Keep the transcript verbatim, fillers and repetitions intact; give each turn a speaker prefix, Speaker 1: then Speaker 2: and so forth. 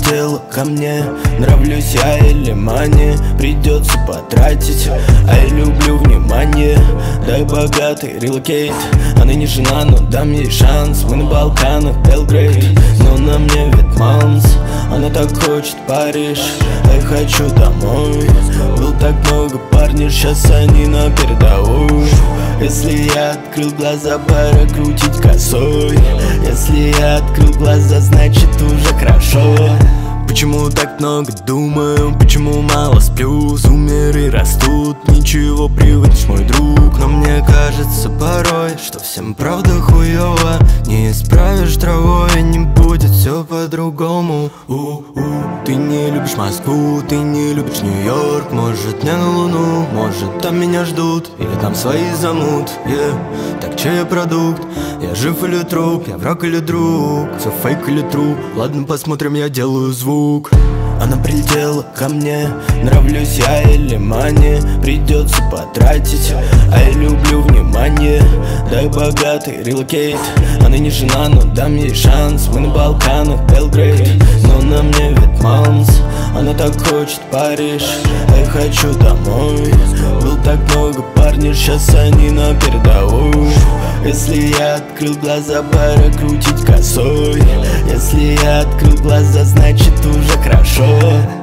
Speaker 1: прилетела ко мне. Нравлюсь я или мане, придется потратить. А я люблю внимание, дай богатый релокейт. Она не жена, но дам ей шанс. Мы на Балканах, Белгрейд, но на мне Ветманс. Она так хочет Париж, а я хочу домой. Был так много парней, сейчас они на передовой. Если я открыл глаза, пора крутить косой. Если я открыл глаза, значит уже хорошо. Почему так много думаю, почему мало сплю? Зумеры растут, ничего привыкнешь, мой друг. Но мне кажется порой, что всем правда хуёво. Не исправишь травой, не будет все по-другому. У-у, ты не любишь Москву, ты не любишь Нью-Йорк. Может не на Луну, может там меня ждут, или там свои замут, yeah. Так чей я продукт? Я жив или труп? Я враг или друг? Все фейк или тру? Ладно, посмотрим, я делаю звук. Она прилетела ко мне, нравлюсь я или мане, придется потратить. А я люблю внимание, дай богатый релокейт. Она не жена, но дам ей шанс. Мы на Балканах, Белгрейд, но на мне Ветманс. Она так хочет Париж, а я хочу домой. Был так много парней, сейчас они на передовой. Если я открыл глаза, пора крутить косой. Если я открыл глаза, значит уже хорошо.